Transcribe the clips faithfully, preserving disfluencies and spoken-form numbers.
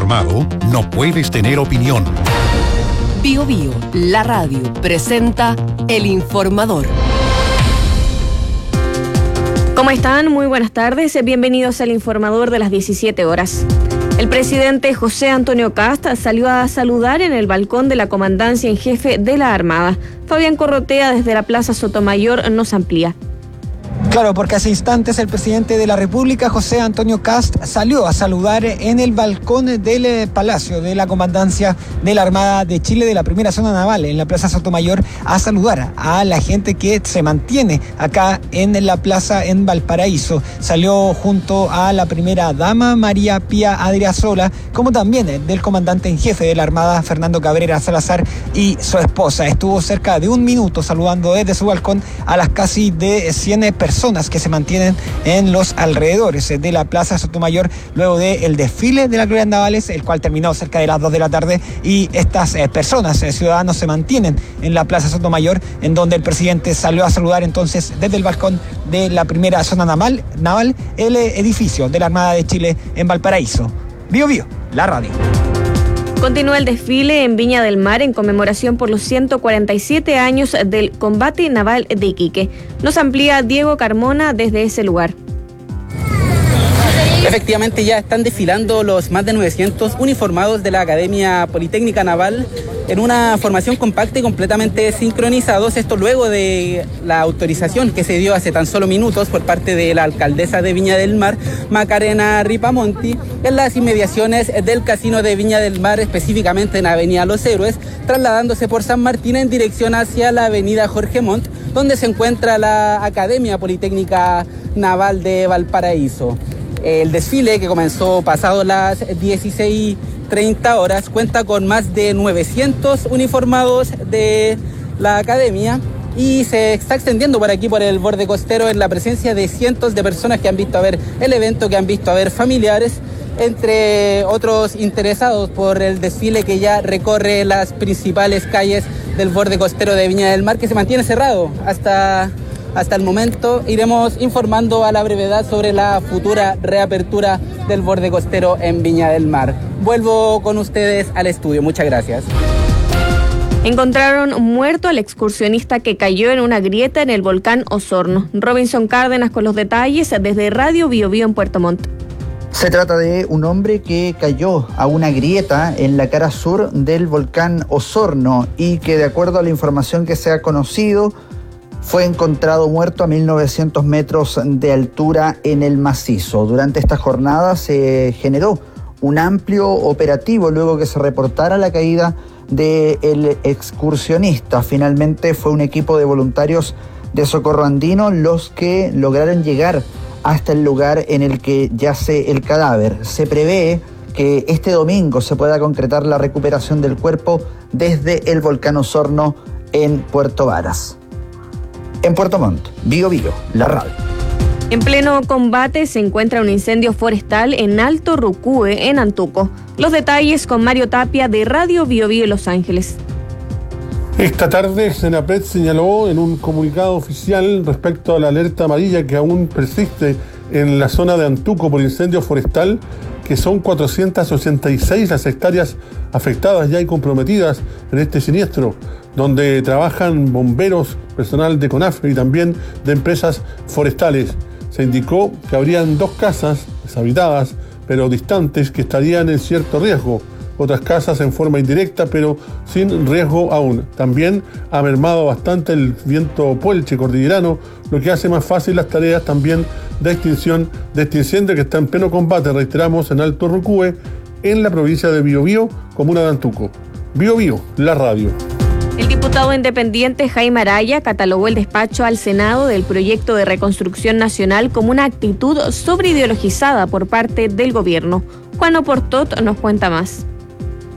informado, no puedes tener opinión. Bio Bio, la radio, presenta El Informador. ¿Cómo están? Muy buenas tardes. Bienvenidos al Informador de las diecisiete horas. El presidente José Antonio Kast salió a saludar en el balcón de la Comandancia en Jefe de la Armada. Fabián Corrotea desde la Plaza Sotomayor nos amplía. Claro, porque hace instantes el presidente de la República, José Antonio Kast, salió a saludar en el balcón del Palacio de la Comandancia de la Armada de Chile, de la primera zona naval, en la Plaza Sotomayor, a saludar a la gente que se mantiene acá en la plaza en Valparaíso. Salió junto a la primera dama, María Pía Adriasola, como también del comandante en jefe de la Armada, Fernando Cabrera Salazar, y su esposa. Estuvo cerca de un minuto saludando desde su balcón a las casi de cien personas que se mantienen en los alrededores de la Plaza Sotomayor luego del desfile de las glorias navales, el cual terminó cerca de las dos de la tarde, y estas eh, personas, eh, ciudadanos, se mantienen en la Plaza Sotomayor, en donde el presidente salió a saludar entonces desde el balcón de la primera zona naval, naval el eh, edificio de la Armada de Chile en Valparaíso. Bio Bio, la radio. Continúa el desfile en Viña del Mar en conmemoración por los ciento cuarenta y siete años del combate naval de Iquique. Nos amplía Diego Carmona desde ese lugar. Efectivamente, ya están desfilando los más de novecientos uniformados de la Academia Politécnica Naval en una formación compacta y completamente sincronizados. Esto luego de la autorización que se dio hace tan solo minutos por parte de la alcaldesa de Viña del Mar, Macarena Ripamonti, en las inmediaciones del Casino de Viña del Mar, específicamente en Avenida Los Héroes, trasladándose por San Martín en dirección hacia la Avenida Jorge Montt, donde se encuentra la Academia Politécnica Naval de Valparaíso. El desfile, que comenzó pasado las dieciséis treinta horas, cuenta con más de novecientos uniformados de la academia y se está extendiendo por aquí, por el borde costero, en la presencia de cientos de personas que han visto a ver el evento, que han visto a ver familiares, entre otros interesados por el desfile que ya recorre las principales calles del borde costero de Viña del Mar, que se mantiene cerrado hasta... Hasta el momento. Iremos informando a la brevedad sobre la futura reapertura del borde costero en Viña del Mar. Vuelvo con ustedes al estudio. Muchas gracias. Encontraron muerto al excursionista que cayó en una grieta en el volcán Osorno. Robinson Cárdenas con los detalles desde Radio Bio Bio en Puerto Montt. Se trata de un hombre que cayó a una grieta en la cara sur del volcán Osorno y que, de acuerdo a la información que se ha conocido, fue encontrado muerto a mil novecientos metros de altura en el macizo. Durante esta jornada se generó un amplio operativo luego que se reportara la caída del excursionista. Finalmente fue un equipo de voluntarios de Socorro Andino los que lograron llegar hasta el lugar en el que yace el cadáver. Se prevé que este domingo se pueda concretar la recuperación del cuerpo desde el volcán Osorno en Puerto Varas. En Puerto Montt, Bio Bio, la radio. En pleno combate se encuentra un incendio forestal en Alto Rucúe, en Antuco. Los detalles con Mario Tapia de Radio Bio Bio Los Ángeles. Esta tarde, Senapred señaló en un comunicado oficial respecto a la alerta amarilla que aún persiste en la zona de Antuco por incendio forestal, que son cuatrocientas ochenta y seis las hectáreas afectadas ya y comprometidas en este siniestro, donde trabajan bomberos, personal de CONAF y también de empresas forestales. Se indicó que habrían dos casas deshabitadas, pero distantes, que estarían en cierto riesgo. Otras casas en forma indirecta, pero sin riesgo aún. También ha mermado bastante el viento puelche cordillerano, lo que hace más fácil las tareas también de extinción de este incendio que está en pleno combate, reiteramos, en Alto Rucúe, en la provincia de Biobío, comuna de Antuco. Bio Bio, la radio. El diputado independiente Jaime Araya catalogó el despacho al Senado del proyecto de reconstrucción nacional como una actitud sobreideologizada por parte del gobierno. Juan Oportot nos cuenta más.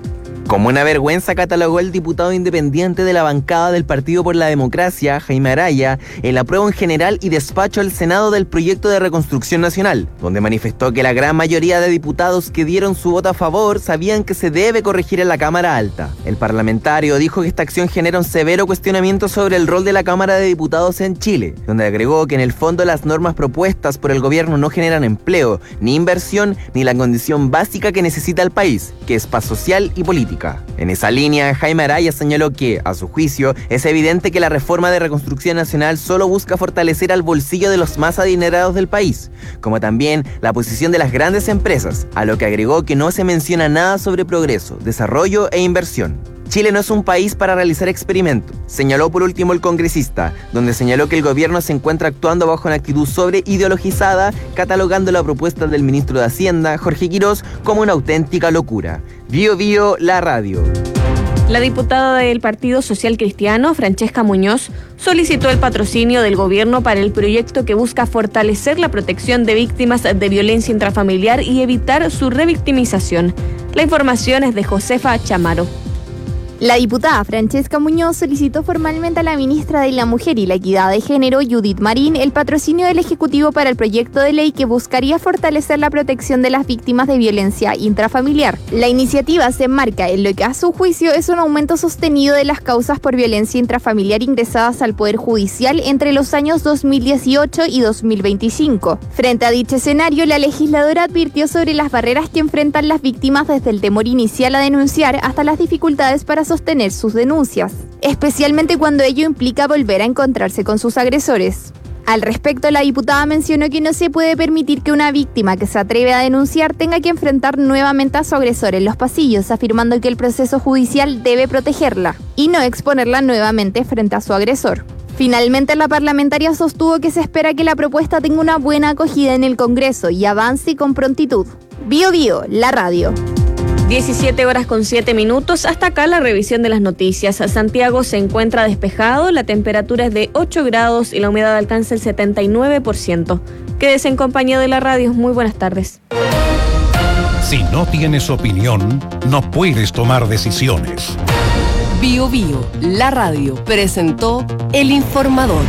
Como una vergüenza catalogó el diputado independiente de la bancada del Partido por la Democracia, Jaime Araya, el apruebo en general y despacho al Senado del proyecto de reconstrucción nacional, donde manifestó que la gran mayoría de diputados que dieron su voto a favor sabían que se debe corregir en la Cámara Alta. El parlamentario dijo que esta acción genera un severo cuestionamiento sobre el rol de la Cámara de Diputados en Chile, donde agregó que en el fondo las normas propuestas por el gobierno no generan empleo, ni inversión, ni la condición básica que necesita el país, que es paz social y política. En esa línea, Jaime Araya señaló que, a su juicio, es evidente que la reforma de reconstrucción nacional solo busca fortalecer al bolsillo de los más adinerados del país, como también la posición de las grandes empresas, a lo que agregó que no se menciona nada sobre progreso, desarrollo e inversión. Chile no es un país para realizar experimentos, señaló por último el congresista, donde señaló que el gobierno se encuentra actuando bajo una actitud sobreideologizada, catalogando la propuesta del ministro de Hacienda, Jorge Quirós, como una auténtica locura. Bio Bio, la radio. La diputada del Partido Social Cristiano, Francesca Muñoz, solicitó el patrocinio del gobierno para el proyecto que busca fortalecer la protección de víctimas de violencia intrafamiliar y evitar su revictimización. La información es de Josefa Chamaro. La diputada Francesca Muñoz solicitó formalmente a la ministra de la Mujer y la Equidad de Género, Judith Marín, el patrocinio del Ejecutivo para el proyecto de ley que buscaría fortalecer la protección de las víctimas de violencia intrafamiliar. La iniciativa se enmarca en lo que a su juicio es un aumento sostenido de las causas por violencia intrafamiliar ingresadas al Poder Judicial entre los años dos mil dieciocho y dos mil veinticinco. Frente a dicho escenario, la legisladora advirtió sobre las barreras que enfrentan las víctimas desde el temor inicial a denunciar hasta las dificultades para sostener sus denuncias, especialmente cuando ello implica volver a encontrarse con sus agresores. Al respecto, la diputada mencionó que no se puede permitir que una víctima que se atreve a denunciar tenga que enfrentar nuevamente a su agresor en los pasillos, afirmando que el proceso judicial debe protegerla y no exponerla nuevamente frente a su agresor. Finalmente, la parlamentaria sostuvo que se espera que la propuesta tenga una buena acogida en el Congreso y avance con prontitud. Bio Bio, la radio. diecisiete horas con siete minutos. Hasta acá la revisión de las noticias. Santiago se encuentra despejado, la temperatura es de ocho grados y la humedad alcanza el setenta y nueve por ciento. Quédese en compañía de la radio. Muy buenas tardes. Si no tienes opinión, no puedes tomar decisiones. Bio Bio, la radio, presentó El Informador.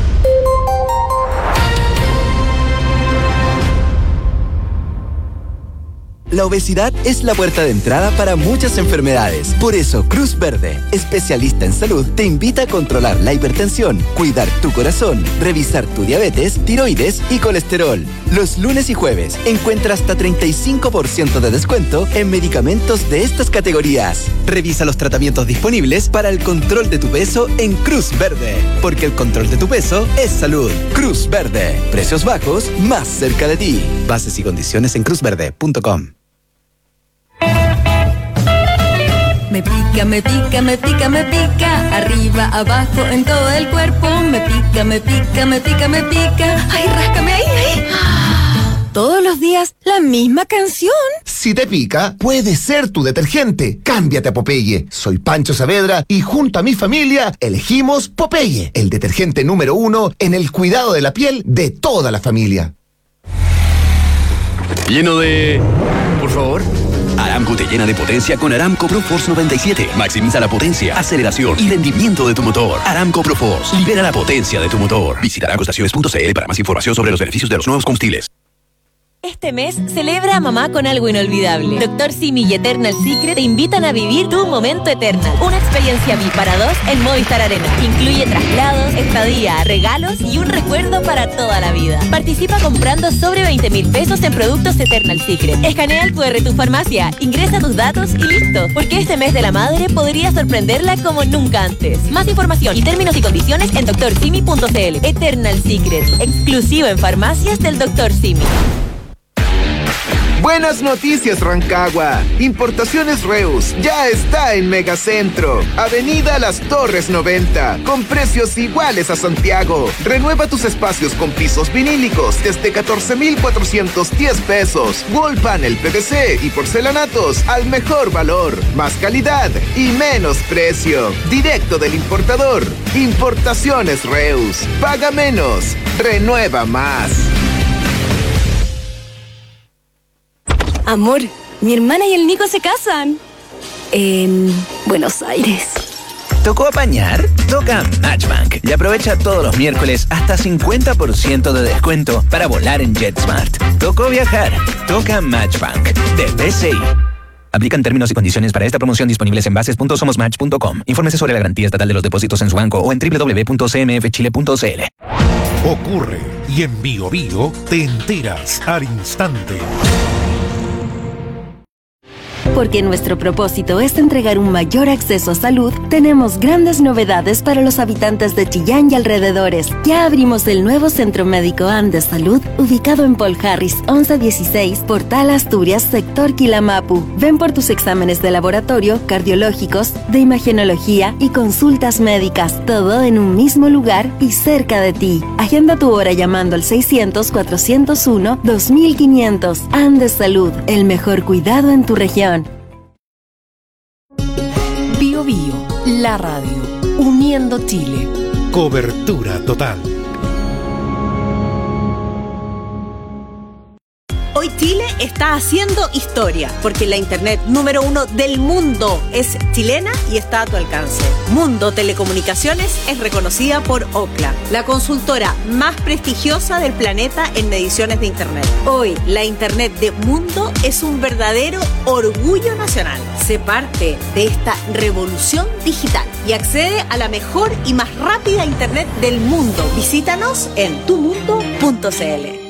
La obesidad es la puerta de entrada para muchas enfermedades. Por eso, Cruz Verde, especialista en salud, te invita a controlar la hipertensión, cuidar tu corazón, revisar tu diabetes, tiroides y colesterol. Los lunes y jueves encuentra hasta treinta y cinco por ciento de descuento en medicamentos de estas categorías. Revisa los tratamientos disponibles para el control de tu peso en Cruz Verde, porque el control de tu peso es salud. Cruz Verde, precios bajos más cerca de ti. Bases y condiciones en cruz verde punto com. Me pica, me pica, me pica, me pica, arriba, abajo, en todo el cuerpo. Me pica, me pica, me pica, me pica. Ay, ráscame ahí, ahí. Todos los días, la misma canción. Si te pica, puede ser tu detergente. Cámbiate a Popeye. Soy Pancho Saavedra y junto a mi familia elegimos Popeye, el detergente número uno en el cuidado de la piel de toda la familia. Lleno de... Por favor. Aramco te llena de potencia con Aramco ProForce noventa y siete. Maximiza la potencia, aceleración y rendimiento de tu motor. Aramco ProForce. Libera la potencia de tu motor. Visita aramco estaciones punto c l para más información sobre los beneficios de los nuevos combustibles. Este mes, celebra a mamá con algo inolvidable. Doctor Simi y Eternal Secret te invitan a vivir tu momento Eternal. Una experiencia V I P para dos en Movistar Arena. Incluye traslados, estadía, regalos y un recuerdo para toda la vida. Participa comprando sobre veinte mil pesos en productos Eternal Secret. Escanea el cu erre de tu farmacia, ingresa tus datos y listo. Porque este mes de la madre podría sorprenderla como nunca antes. Más información y términos y condiciones en doctor simi punto c l. Eternal Secret, exclusivo en farmacias del doctor Simi. Buenas noticias, Rancagua. Importaciones Reus ya está en Megacentro, Avenida Las Torres noventa, con precios iguales a Santiago. Renueva tus espacios con pisos vinílicos desde catorce mil cuatrocientos diez pesos. Wall panel P V C y porcelanatos al mejor valor, más calidad y menos precio. Directo del importador. Importaciones Reus. Paga menos, renueva más. Amor, mi hermana y el Nico se casan. en Buenos Aires. ¿Tocó apañar? Toca Matchbank y aprovecha todos los miércoles hasta cincuenta por ciento de descuento para volar en JetSmart. ¿Tocó viajar? Toca Matchbank de B C I. Aplican términos y condiciones para esta promoción disponibles en bases punto somos match punto com. Infórmese sobre la garantía estatal de los depósitos en su banco o en doble u doble u doble u punto c m f chile punto c l. Ocurre y en Bio Bio te enteras al instante. Porque nuestro propósito es entregar un mayor acceso a salud, tenemos grandes novedades para los habitantes de Chillán y alrededores. Ya abrimos el nuevo Centro Médico Andes Salud, ubicado en Paul Harris once dieciséis, Portal Asturias, sector Quilamapu. Ven por tus exámenes de laboratorio, cardiológicos, de imagenología y consultas médicas, todo en un mismo lugar y cerca de ti. Agenda tu hora llamando al seiscientos, cuatrocientos uno, dos mil quinientos. Andes Salud, el mejor cuidado en tu región. Bio Bio, la radio, uniendo Chile. Cobertura total. Hoy Chile está haciendo historia, porque la internet número uno del mundo es chilena y está a tu alcance. Mundo Telecomunicaciones es reconocida por Ookla, la consultora más prestigiosa del planeta en mediciones de internet. Hoy, la internet de Mundo es un verdadero orgullo nacional. Sé parte de esta revolución digital y accede a la mejor y más rápida internet del mundo. Visítanos en tu mundo punto c l.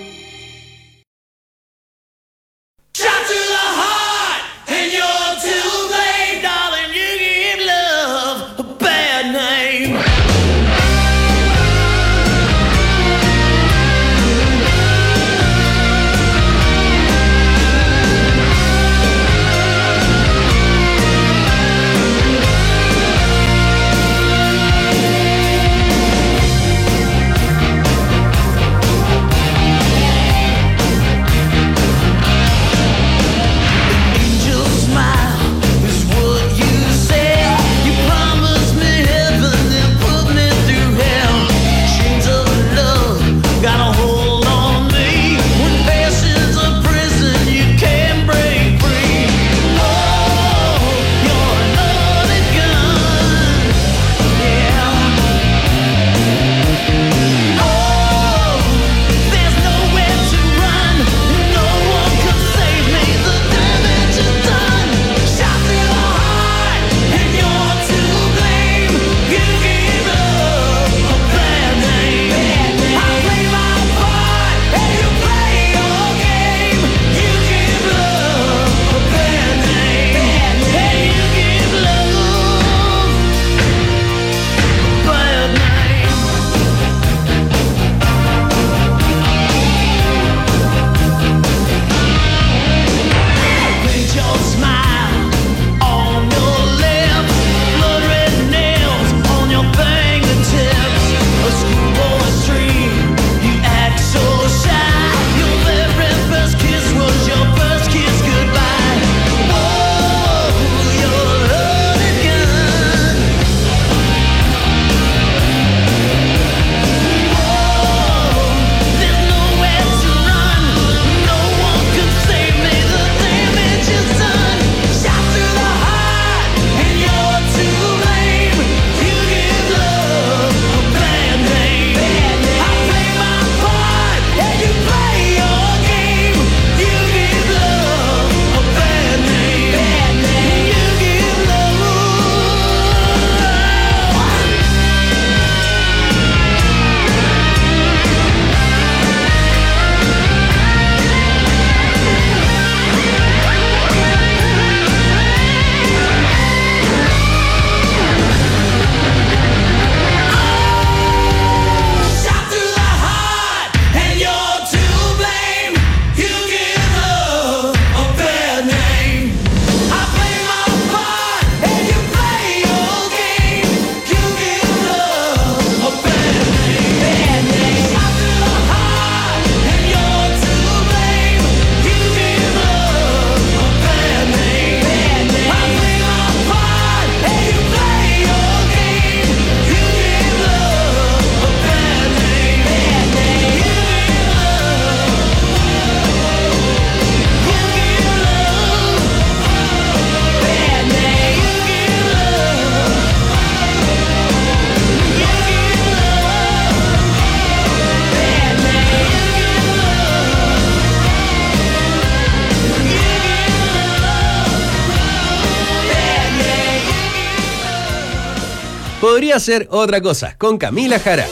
Podría ser otra cosa, con Camila Jara.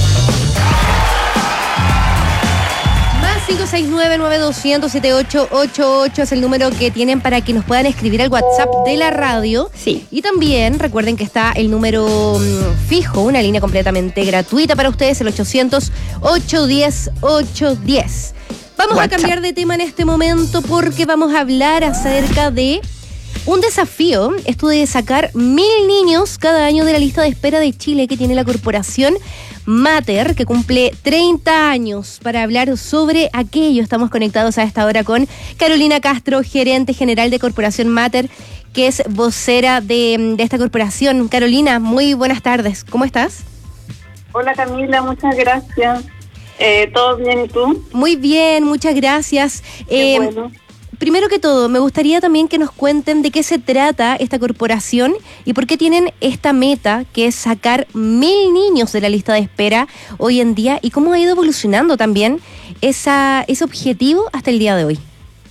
cinco seis nueve, nueve dos cero cero, siete ocho ocho ocho es el número que tienen para que nos puedan escribir al WhatsApp de la radio. Sí. Y también recuerden que está el número mm, fijo, una línea completamente gratuita para ustedes, el ochocientos, ochocientos diez, ochocientos diez. Vamos WhatsApp. A cambiar de tema en este momento porque vamos a hablar acerca de un desafío, esto de sacar mil niños cada año de la lista de espera de Chile que tiene la corporación Mater, que cumple treinta años. Para hablar sobre aquello, estamos conectados a esta hora con Carolina Castro, gerente general de Corporación Mater, que es vocera de, de esta corporación. Carolina, muy buenas tardes. ¿Cómo estás? Hola Camila, muchas gracias. Eh, ¿Todo bien y tú? Muy bien, muchas gracias. Qué eh, bueno. Primero que todo, me gustaría también que nos cuenten de qué se trata esta corporación y por qué tienen esta meta, que es sacar mil niños de la lista de espera hoy en día, y cómo ha ido evolucionando también esa, ese objetivo hasta el día de hoy.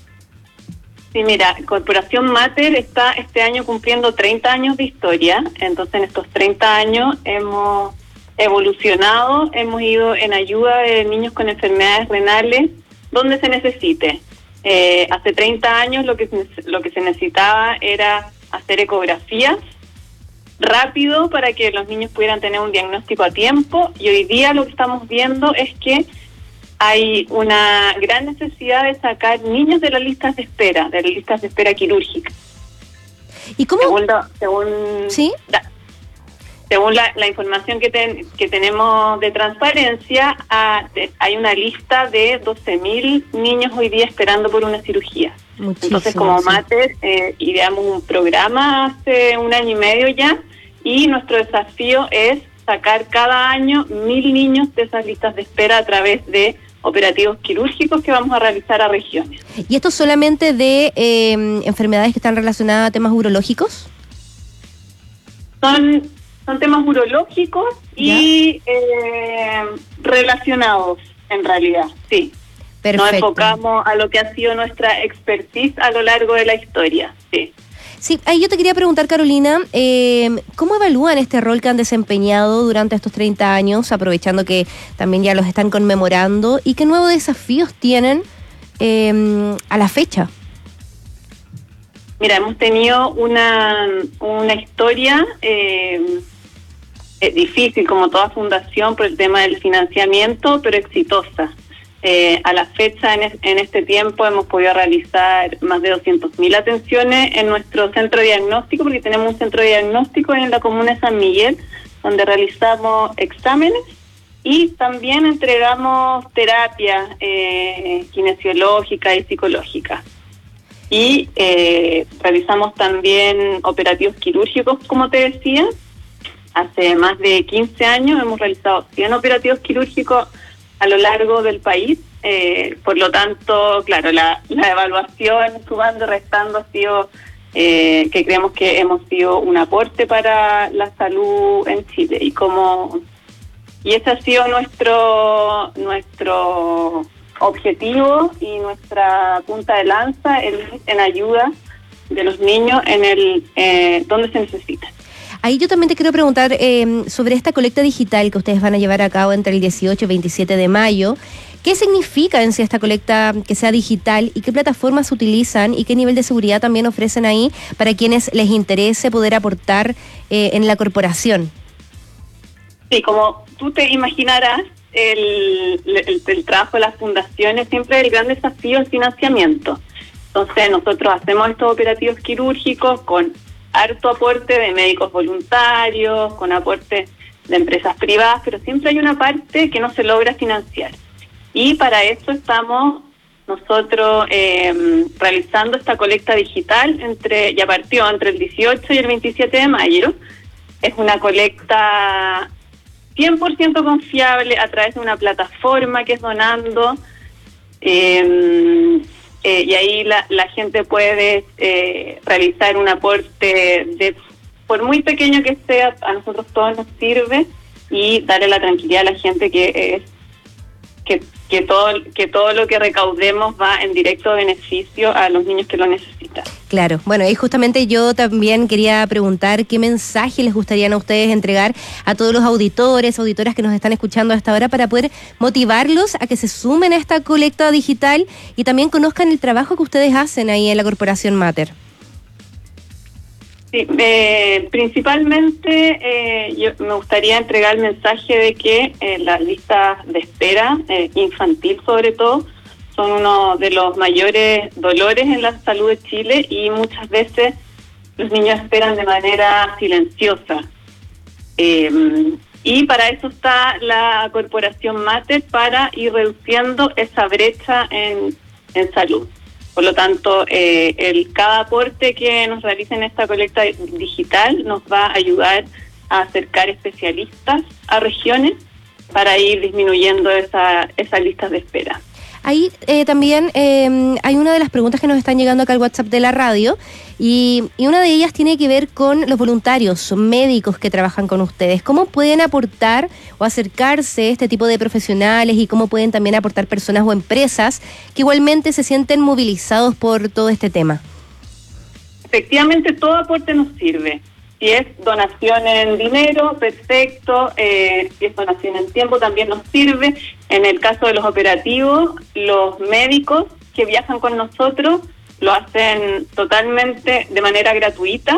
Sí, mira, Corporación Mater está este año cumpliendo treinta años de historia, entonces en estos treinta años hemos evolucionado, hemos ido en ayuda de niños con enfermedades renales donde se necesite. Eh, hace treinta años lo que, lo que se necesitaba era hacer ecografías rápido para que los niños pudieran tener un diagnóstico a tiempo, y hoy día lo que estamos viendo es que hay una gran necesidad de sacar niños de las listas de espera, de las listas de espera quirúrgicas. ¿Y cómo? Según, lo, según, ¿Sí? la, según la, la información que, ten, que tenemos de transparencia, a, de, hay una lista de doce mil niños hoy día esperando por una cirugía. Muchísimo, Entonces, como sí. Mater, eh, ideamos un programa hace un año y medio ya, y nuestro desafío es sacar cada año mil niños de esas listas de espera a través de operativos quirúrgicos que vamos a realizar a regiones. ¿Y esto solamente de eh, enfermedades que están relacionadas a temas urológicos? Son, son temas urológicos y eh, relacionados, en realidad, sí. Perfecto. Nos enfocamos a lo que ha sido nuestra expertise a lo largo de la historia, sí. Sí, ahí yo te quería preguntar, Carolina, eh, ¿cómo evalúan este rol que han desempeñado durante estos treinta años, aprovechando que también ya los están conmemorando, y qué nuevos desafíos tienen eh, a la fecha? Mira, hemos tenido una, una historia eh, eh, difícil, como toda fundación, por el tema del financiamiento, pero exitosa. Eh, a la fecha, en, es, en este tiempo, hemos podido realizar más de doscientas mil atenciones en nuestro centro de diagnóstico, porque tenemos un centro de diagnóstico en la comuna de San Miguel, donde realizamos exámenes y también entregamos terapia eh, kinesiológica y psicológica. Y eh, realizamos también operativos quirúrgicos, como te decía. Hace más de quince años hemos realizado cien operativos quirúrgicos a lo largo del país, eh, por lo tanto, claro, la, la evaluación sumando, restando ha sido eh, que creemos que hemos sido un aporte para la salud en Chile, y como y ese ha sido nuestro nuestro objetivo y nuestra punta de lanza en, en ayuda de los niños en el eh, donde se necesita. Ahí yo también te quiero preguntar eh, sobre esta colecta digital que ustedes van a llevar a cabo entre el dieciocho y veintisiete de mayo. ¿Qué significa en sí esta colecta que sea digital, y qué plataformas utilizan y qué nivel de seguridad también ofrecen ahí para quienes les interese poder aportar eh, en la corporación? Sí, como tú te imaginarás, el, el, el trabajo de las fundaciones siempre es el gran desafío el financiamiento. Entonces nosotros hacemos estos operativos quirúrgicos con harto aporte de médicos voluntarios, con aporte de empresas privadas, pero siempre hay una parte que no se logra financiar. Y para eso estamos nosotros eh, realizando esta colecta digital, entre ya partió entre el dieciocho y el veintisiete de mayo. Es una colecta cien por ciento confiable a través de una plataforma que es Donando, eh, Eh, y ahí la, la gente puede eh, realizar un aporte, de por muy pequeño que sea, a nosotros todos nos sirve, y darle la tranquilidad a la gente que es que que todo que todo lo que recaudemos va en directo beneficio a los niños que lo necesitan. Claro, bueno, y justamente yo también quería preguntar qué mensaje les gustaría a ustedes entregar a todos los auditores, auditoras que nos están escuchando hasta ahora para poder motivarlos a que se sumen a esta colecta digital y también conozcan el trabajo que ustedes hacen ahí en la Corporación Mater. Sí, eh, principalmente eh, yo me gustaría entregar el mensaje de que eh, las listas de espera, eh, infantil sobre todo, son uno de los mayores dolores en la salud de Chile y muchas veces los niños esperan de manera silenciosa. Eh, y para eso está la Corporación Mater, para ir reduciendo esa brecha en, en salud. Por lo tanto, eh, el cada aporte que nos realice en esta colecta digital nos va a ayudar a acercar especialistas a regiones para ir disminuyendo esa, esas listas de espera. Ahí eh, también eh, hay una de las preguntas que nos están llegando acá al WhatsApp de la radio y, y una de ellas tiene que ver con los voluntarios médicos que trabajan con ustedes. ¿Cómo pueden aportar o acercarse este tipo de profesionales y cómo pueden también aportar personas o empresas que igualmente se sienten movilizados por todo este tema? Efectivamente, todo aporte nos sirve. Si es donación en dinero, perfecto. Eh, si es donación en tiempo, también nos sirve. En el caso de los operativos, los médicos que viajan con nosotros lo hacen totalmente de manera gratuita.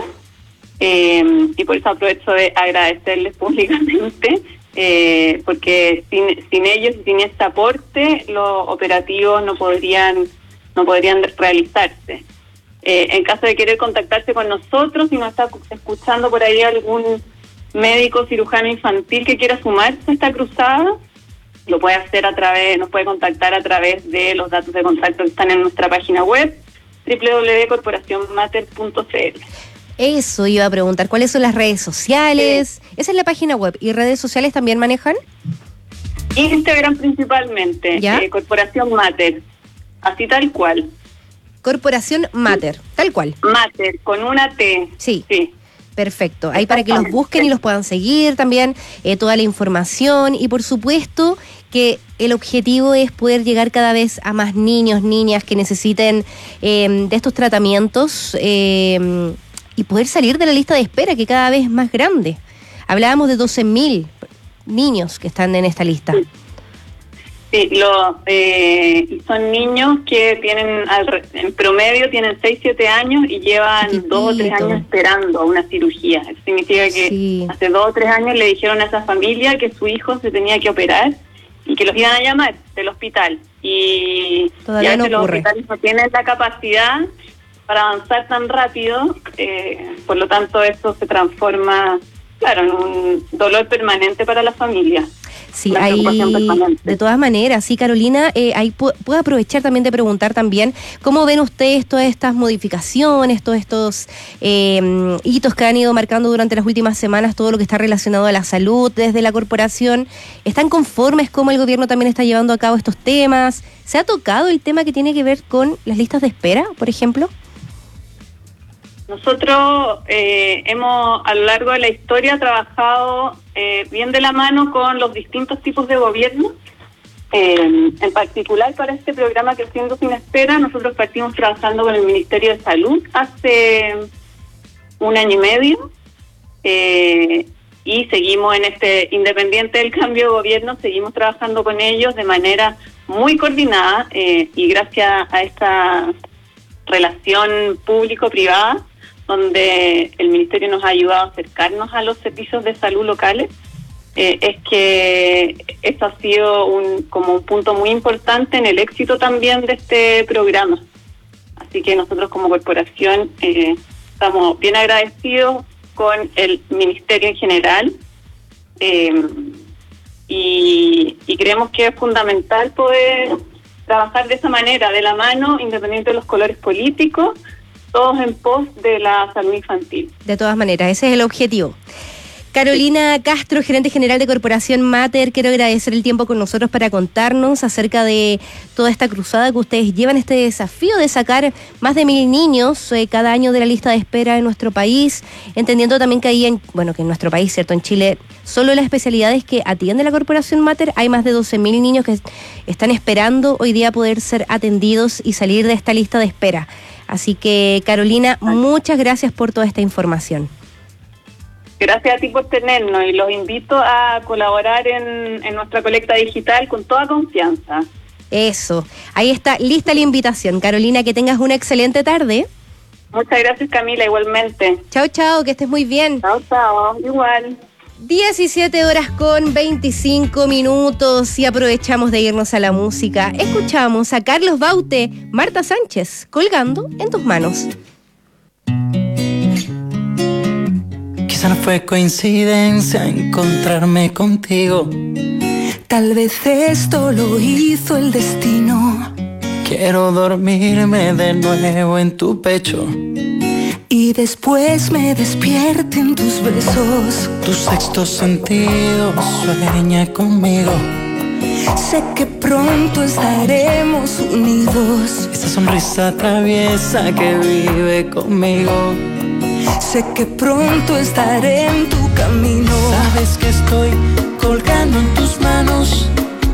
Eh, y por eso aprovecho de agradecerles públicamente, eh, porque sin, sin ellos y sin este aporte, los operativos no podrían, no podrían realizarse. Eh, en caso de querer contactarse con nosotros, si nos está escuchando por ahí algún médico cirujano infantil que quiera sumarse a esta cruzada, lo puede hacer a través, nos puede contactar a través de los datos de contacto que están en nuestra página web, doble u doble u doble u punto corporación mater punto c l. Eso iba a preguntar, ¿cuáles son las redes sociales? Sí. Esa es la página web. ¿Y redes sociales también manejan? Instagram principalmente, eh, Corporación Mater, así tal cual. Corporación Mater, tal cual. Mater, con una T. Sí. Sí. Perfecto. Ahí para que los busquen y los puedan seguir también, eh, toda la información. Y por supuesto que el objetivo es poder llegar cada vez a más niños, niñas que necesiten eh, de estos tratamientos eh, y poder salir de la lista de espera, que cada vez es más grande. Hablábamos de doce mil niños que están en esta lista. Sí. Sí, lo, eh, son niños que tienen, en promedio, tienen seis, siete años y llevan Chiquitito. dos o tres años esperando una cirugía. Eso significa que sí. hace dos o tres años le dijeron a esa familia que su hijo se tenía que operar y que los iban a llamar del hospital. Y todavía ya no que los ocurre. hospitales no tienen la capacidad para avanzar tan rápido, eh, por lo tanto eso se transforma, claro, en un dolor permanente para la familia. Sí, hay, de todas maneras, sí, Carolina, eh, ahí pu- puedo aprovechar también de preguntar también cómo ven ustedes todas estas modificaciones, todos estos eh, hitos que han ido marcando durante las últimas semanas, todo lo que está relacionado a la salud desde la corporación. ¿Están conformes cómo el gobierno también está llevando a cabo estos temas? ¿Se ha tocado el tema que tiene que ver con las listas de espera, por ejemplo? Nosotros eh, hemos a lo largo de la historia trabajado eh, bien de la mano con los distintos tipos de gobierno. Eh, en particular para este programa Creciendo Sin Espera, nosotros partimos trabajando con el Ministerio de Salud hace un año y medio eh, y seguimos en este, independiente del cambio de gobierno, seguimos trabajando con ellos de manera muy coordinada eh, y gracias a esta relación público-privada, donde el Ministerio nos ha ayudado a acercarnos a los servicios de salud locales, eh, es que esto ha sido un, como un punto muy importante en el éxito también de este programa. Así que nosotros como corporación eh, estamos bien agradecidos con el Ministerio en general eh, y, y creemos que es fundamental poder trabajar de esa manera, de la mano, independiente de los colores políticos, todos en pos de la salud infantil. De todas maneras, ese es el objetivo. Carolina Castro, gerente general de Corporación Mater, quiero agradecer el tiempo con nosotros para contarnos acerca de toda esta cruzada que ustedes llevan, este desafío de sacar más de mil niños eh, cada año de la lista de espera en nuestro país, entendiendo también que ahí, en, bueno, que en nuestro país, ¿cierto? En Chile, solo las especialidades que atiende la Corporación Mater, hay más de doce mil niños que están esperando hoy día poder ser atendidos y salir de esta lista de espera. Así que, Carolina, muchas gracias por toda esta información. Gracias a ti por tenernos y los invito a colaborar en, en nuestra colecta digital con toda confianza. Eso, ahí está lista la invitación. Carolina, que tengas una excelente tarde. Muchas gracias, Camila, igualmente. Chao, chao, que estés muy bien. Chao, chao, igual. diecisiete horas con veinticinco minutos y aprovechamos de irnos a la música. Escuchamos a Carlos Baute, Marta Sánchez, Colgando en tus manos. Quizá no fue coincidencia encontrarme contigo. Tal vez esto lo hizo el destino. Quiero dormirme de nuevo en tu pecho y después me despierte en tus besos. Tu sexto sentido sueña conmigo. Sé que pronto estaremos unidos. Esa sonrisa traviesa que vive conmigo. Sé que pronto estaré en tu camino. Sabes que estoy colgando en tus manos,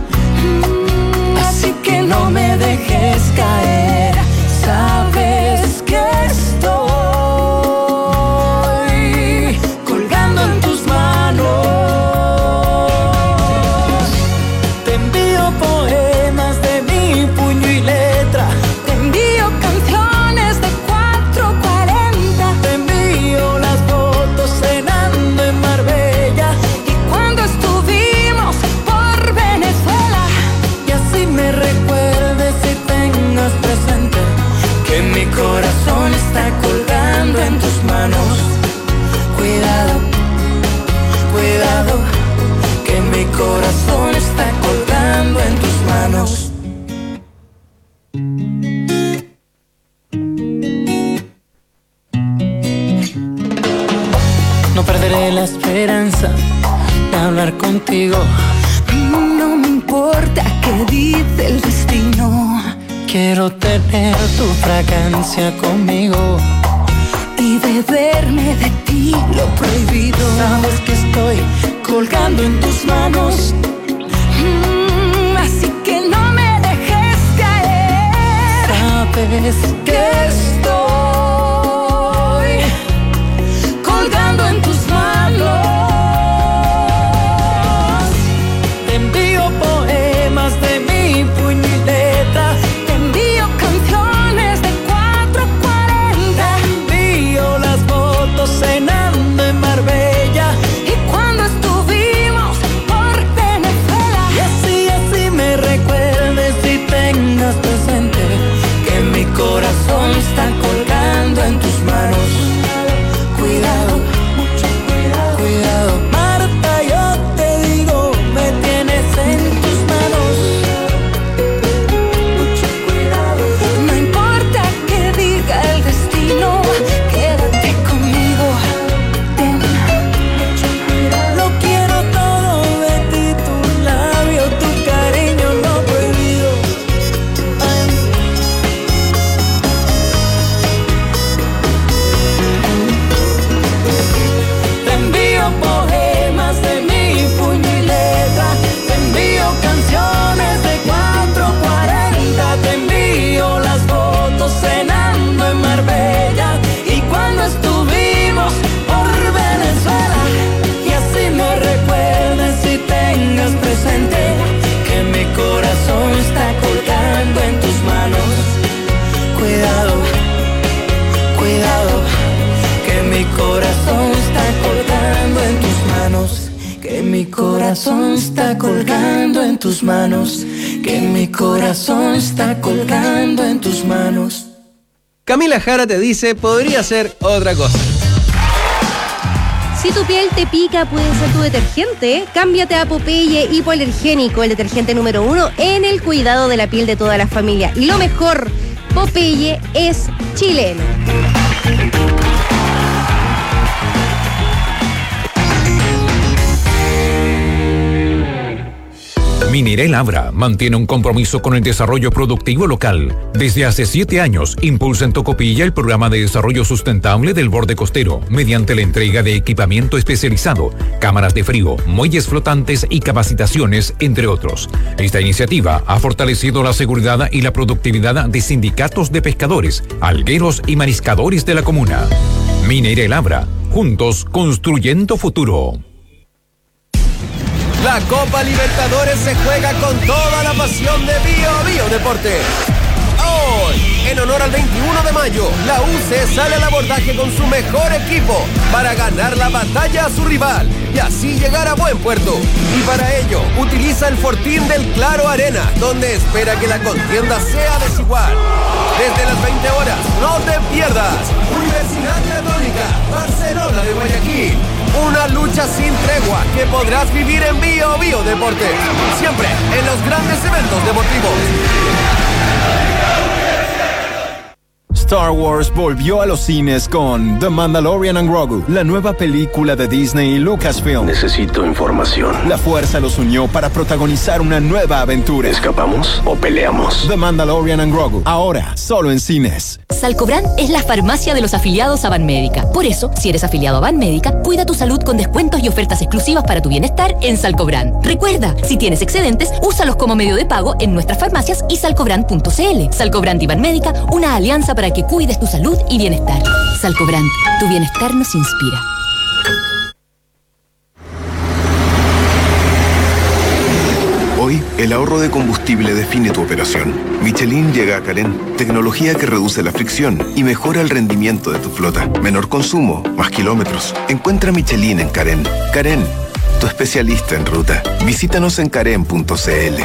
así que no me dejes caer. Sabes que estoy colgando en tus manos. Te envío poemas de mi puño y letra. Te envío canciones de cuatro cuarenta. Te envío las fotos cenando en Marbella y cuando estuvimos por Venezuela. Y así me recuerdes y tengas presente que mi corazón está colgando en tus manos. Cuidado, cuidado, que mi corazón está colgando en tus manos. No perderé la esperanza de hablar contigo. No me importa qué dice el destino. Quiero tener tu fragancia conmigo y beberme de ti lo prohibido. Sabes que estoy colgando en tus manos, mm, así que no me dejes caer. Sabes que estoy colgando en tus manos. Te envío poemas de mi puño y letra. Te envío canciones de cuatro cuarenta. Te envío las fotos cenando en Marbella y cuando estuvimos por Venezuela. Y así, así me recuerdes y tengas presente que mi corazón está colgando en tus manos. Cuidado, mucho cuidado, cuidado. Marta, yo te digo, me tienes en tus manos. Mucho cuidado. No importa que diga el destino, quédate conmigo. Ten mucho cuidado. Lo quiero todo de ti, tu labio, tu cariño no prohibido. Ay. Te envío poemas de mi puño y letra. Te envío canciones de cuatro cuarenta. Te envío las fotos cenando en Marbella y cuando estuvimos por Venezuela. Y así me recuerdes y tengas presente que mi corazón está colgando en tus manos. Cuidado, cuidado, que mi corazón está colgando en tus manos. Que mi corazón está colgando en tus manos. Que mi corazón está colgando en tus manos. Camila Jara te dice, podría ser otra cosa. Si tu piel te pica, puede ser tu detergente. Cámbiate a Popeye Hipoalergénico, el detergente número uno en el cuidado de la piel de toda la familia. Y lo mejor, Popeye es chileno. Mineral Abra mantiene un compromiso con el desarrollo productivo local. Desde hace siete años impulsa en Tocopilla el programa de desarrollo sustentable del borde costero mediante la entrega de equipamiento especializado, cámaras de frío, muelles flotantes y capacitaciones, entre otros. Esta iniciativa ha fortalecido la seguridad y la productividad de sindicatos de pescadores, algueros y mariscadores de la comuna. Mineral Abra, juntos construyendo futuro. La Copa Libertadores se juega con toda la pasión de Bio Bio Deportes. Hoy, en honor al veintiuno de mayo, la U C sale al abordaje con su mejor equipo para ganar la batalla a su rival y así llegar a buen puerto. Y para ello, utiliza el fortín del Claro Arena, donde espera que la contienda sea desigual. Desde las veinte horas, no te pierdas Universidad Católica, Barcelona de Guayaquil. Una lucha sin tregua que podrás vivir en Bio Bio Deportes. Siempre en los grandes eventos deportivos. Star Wars volvió a los cines con The Mandalorian and Grogu, la nueva película de Disney y Lucasfilm. Necesito información. La fuerza los unió para protagonizar una nueva aventura. ¿Escapamos o peleamos? The Mandalorian and Grogu, ahora solo en cines. Salcobran es la farmacia de los afiliados a Banmédica. Por eso, si eres afiliado a Banmédica, cuida tu salud con descuentos y ofertas exclusivas para tu bienestar en Salcobran. Recuerda, si tienes excedentes, úsalos como medio de pago en nuestras farmacias y salcobran punto cl. Salcobran y Banmédica, una alianza para que cuides tu salud y bienestar. Salcobran, tu bienestar nos inspira. Hoy, el ahorro de combustible define tu operación. Michelin llega a Carén, tecnología que reduce la fricción y mejora el rendimiento de tu flota. Menor consumo, más kilómetros. Encuentra Michelin en Carén. Carén, tu especialista en ruta. Visítanos en carén punto cl.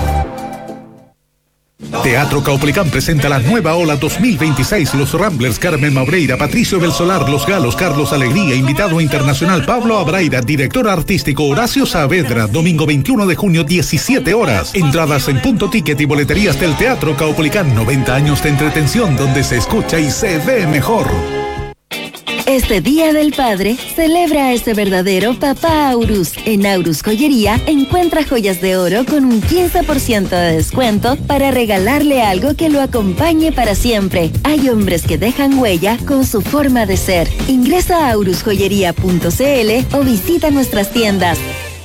Teatro Caupolicán presenta la nueva ola dos mil veintiséis. Los Ramblers, Carmen Mabreira, Patricio Belsolar, Los Galos, Carlos Alegría, invitado internacional Pablo Abraira, director artístico Horacio Saavedra, domingo veintiuno de junio, diecisiete horas. Entradas en Punto Ticket y boleterías del Teatro Caupolicán. noventa años de entretención donde se escucha y se ve mejor. Este Día del Padre, celebra a ese verdadero papá Aurus. En Aurus Joyería, encuentra joyas de oro con un quince por ciento de descuento para regalarle algo que lo acompañe para siempre. Hay hombres que dejan huella con su forma de ser. Ingresa a aurus joyería punto cl o visita nuestras tiendas.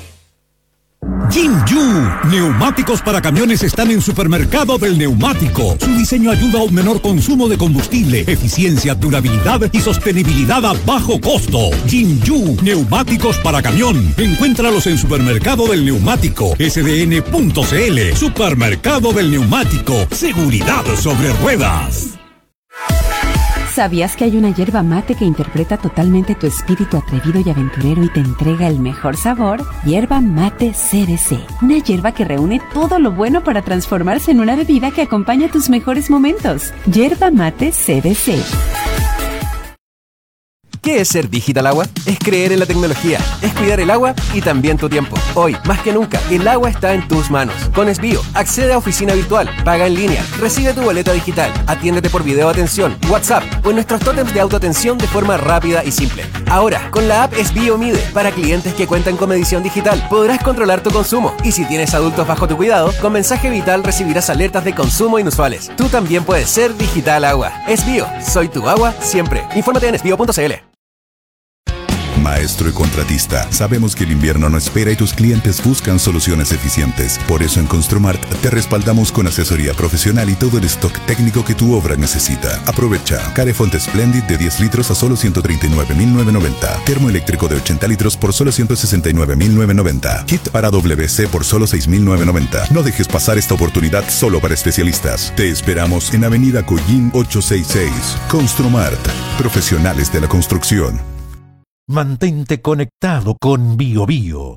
Jinju, neumáticos para camiones están en Supermercado del Neumático. Su diseño ayuda a un menor consumo de combustible, eficiencia, durabilidad y sostenibilidad a bajo costo. Jinju, neumáticos para camión. Encuéntralos en Supermercado del Neumático, s d n punto cl. Supermercado del Neumático, seguridad sobre ruedas. ¿Sabías que hay una yerba mate que interpreta totalmente tu espíritu atrevido y aventurero y te entrega el mejor sabor? Yerba Mate C B C. Una yerba que reúne todo lo bueno para transformarse en una bebida que acompaña tus mejores momentos. Yerba Mate C B C. ¿Qué es ser Digital Agua? Es creer en la tecnología, es cuidar el agua y también tu tiempo. Hoy, más que nunca, el agua está en tus manos. Con Esbio, accede a oficina virtual, paga en línea, recibe tu boleta digital, atiéndete por video atención, WhatsApp o en nuestros tótems de autoatención de forma rápida y simple. Ahora, con la app Esbio Mide, para clientes que cuentan con medición digital, podrás controlar tu consumo. Y si tienes adultos bajo tu cuidado, con mensaje vital recibirás alertas de consumo inusuales. Tú también puedes ser Digital Agua. Esbio, soy tu agua siempre. Infórmate en esbio punto cl. Maestro y contratista, sabemos que el invierno no espera y tus clientes buscan soluciones eficientes. Por eso en Construmart te respaldamos con asesoría profesional y todo el stock técnico que tu obra necesita. Aprovecha Carefont Splendid de diez litros a solo ciento treinta y nueve mil novecientos noventa. Termoeléctrico de ochenta litros por solo ciento sesenta y nueve mil novecientos noventa. Kit para W C por solo seis mil novecientos noventa. No dejes pasar esta oportunidad solo para especialistas. Te esperamos en Avenida Collín ochocientos sesenta y seis. Construmart, profesionales de la construcción. Mantente conectado con Bio Bio.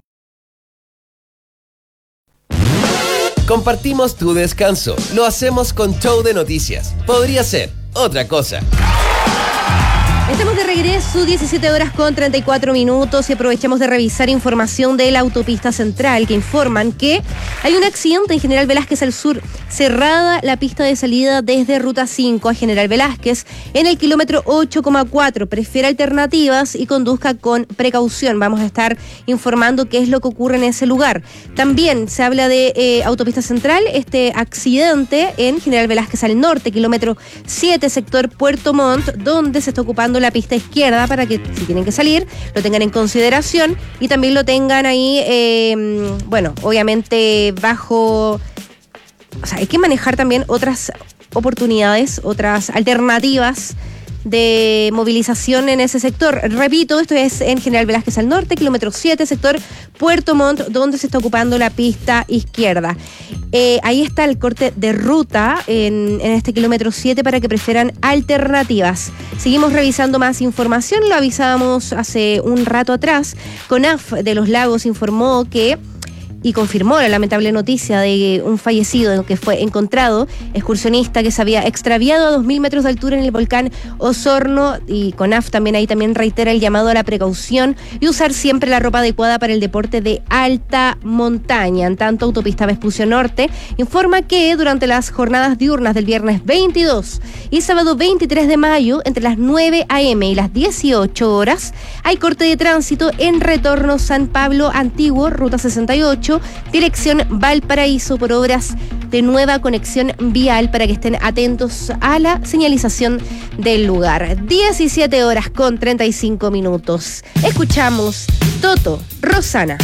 Compartimos tu descanso. Lo hacemos con Show de Noticias. Podría ser otra cosa. Estamos de regreso, diecisiete horas con treinta y cuatro minutos, y aprovechamos de revisar información de la autopista central que informan que hay un accidente en General Velázquez al sur, cerrada la pista de salida desde Ruta cinco a General Velázquez en el kilómetro ocho coma cuatro. Prefiere alternativas y conduzca con precaución. Vamos a estar informando qué es lo que ocurre en ese lugar. También se habla de eh, Autopista Central, este accidente en General Velázquez al norte, kilómetro siete, sector Puerto Montt, donde se está ocupando la pista izquierda para que si tienen que salir lo tengan en consideración y también lo tengan ahí, eh, bueno, obviamente bajo... O sea, hay que manejar también otras oportunidades, otras alternativas de movilización en ese sector. Repito, esto es en General Velázquez al norte, kilómetro siete, sector Puerto Montt, donde se está ocupando la pista izquierda. Eh, ahí está el corte de ruta en, en este kilómetro siete para que prefieran alternativas. Seguimos revisando más información, lo avisábamos hace un rato atrás. CONAF de Los Lagos informó que y confirmó la lamentable noticia de un fallecido que fue encontrado, excursionista que se había extraviado a dos mil metros de altura en el volcán Osorno, y CONAF también ahí también reitera el llamado a la precaución y usar siempre la ropa adecuada para el deporte de alta montaña. En tanto, Autopista Vespucio Norte informa que durante las jornadas diurnas del viernes veintidós y sábado veintitrés de mayo, entre las nueve a eme y las dieciocho horas, hay corte de tránsito en retorno San Pablo Antiguo, ruta sesenta y ocho, dirección Valparaíso, por obras de nueva conexión vial, para que estén atentos a la señalización del lugar. diecisiete horas con treinta y cinco minutos. Escuchamos Toto, Rosana.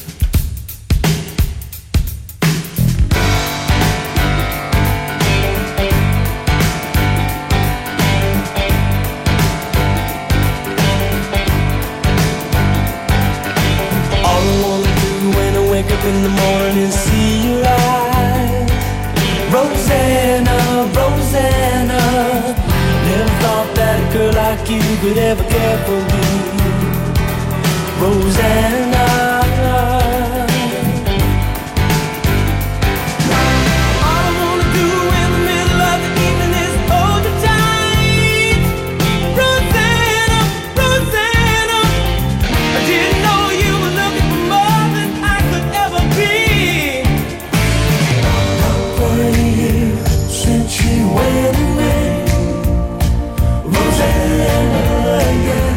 In the morning, see you light. Rosanna, Rosanna, never thought that a girl like you could ever care for me. Rosanna, all I wanna do in the middle of the evening is hold you tight. Rosanna, Rosanna, I didn't know you were looking for more than I could ever be. Forty years since she went away, Rosanna, yeah.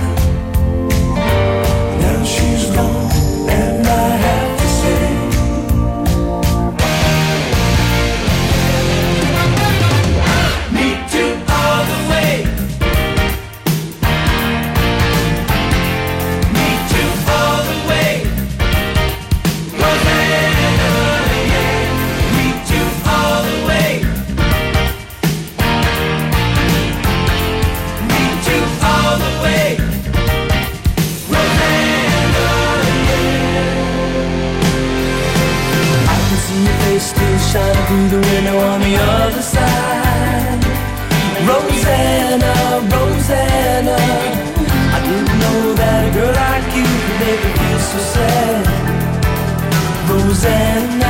Now she's gone, and I have to say, me too all the way. Me too all the way. Rosanna, yeah. Me too all the way. Me too all the way. Rosanna, yeah. I can see your face still shining through the window on the other side. Rosanna, Rosanna, I didn't know that a girl like you could make me feel so sad. Rosanna,